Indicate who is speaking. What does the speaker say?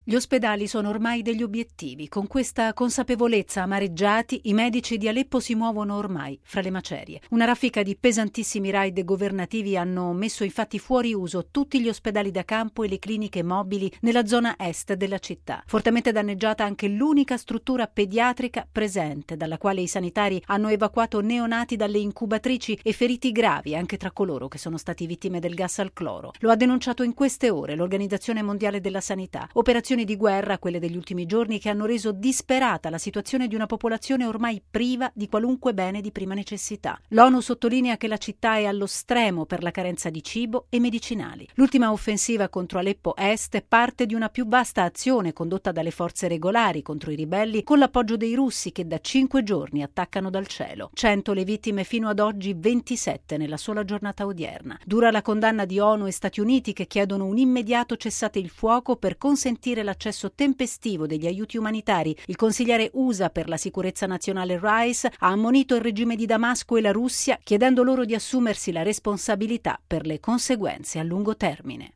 Speaker 1: Gli ospedali sono ormai degli obiettivi. Con questa consapevolezza amareggiati, i medici di Aleppo si muovono ormai fra le macerie. Una raffica di pesantissimi raid governativi hanno messo infatti fuori uso tutti gli ospedali da campo e le cliniche mobili nella zona est della città. Fortemente danneggiata anche l'unica struttura pediatrica presente, dalla quale i sanitari hanno evacuato neonati dalle incubatrici e feriti gravi anche tra coloro che sono stati vittime del gas al cloro. Lo ha denunciato in queste ore l'Organizzazione Mondiale della Sanità. Operazioni di guerra, quelle degli ultimi giorni, che hanno reso disperata la situazione di una popolazione ormai priva di qualunque bene di prima necessità. L'ONU sottolinea che la città è allo stremo per la carenza di cibo e medicinali. L'ultima offensiva contro Aleppo Est è parte di una più vasta azione condotta dalle forze regolari contro i ribelli con l'appoggio dei russi che da 5 giorni attaccano dal cielo. 100 le vittime fino ad oggi, 27 nella sola giornata odierna. Dura la condanna di ONU e Stati Uniti che chiedono un immediato cessate il fuoco per consentire l'accesso tempestivo degli aiuti umanitari. Il consigliere USA per la sicurezza nazionale Rice ha ammonito il regime di Damasco e la Russia chiedendo loro di assumersi la responsabilità per le conseguenze a lungo termine.